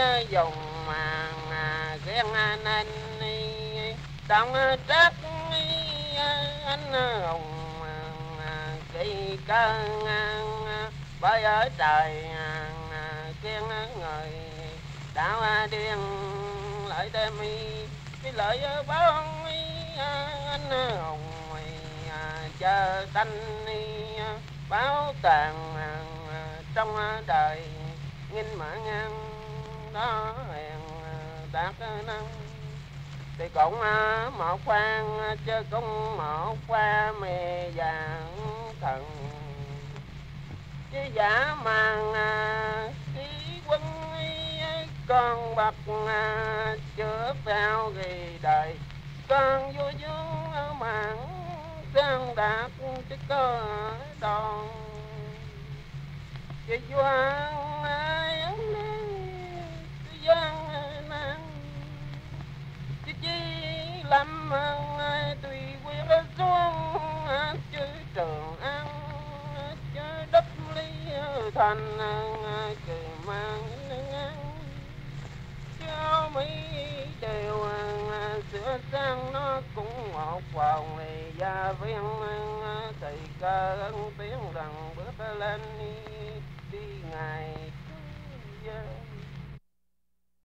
dùng mà ghen nên trong trách anh hùng kỳ cơ bởi ở trời kiên người đạo điên lợi đem cái lợi báo anh hùng chờ tanh báo tàn trong đời nghìn mã ngang đó hèn đạt năng thì cũng một khoan chứ cũng một qua mê vàng thần chứ giả màng ký quân con bậc trước theo ghi đời con vua dương mạng sang đạt chứ có đòn chứ vua ai giang nan chứ chi lâm tùy quyết xuống chứ trường ăn chứ đất ly thành kỳ mang cho mấy đều sửa sang nó cũng một vòng này gia viên thì cơ tiếng rằng bước lên đi ngày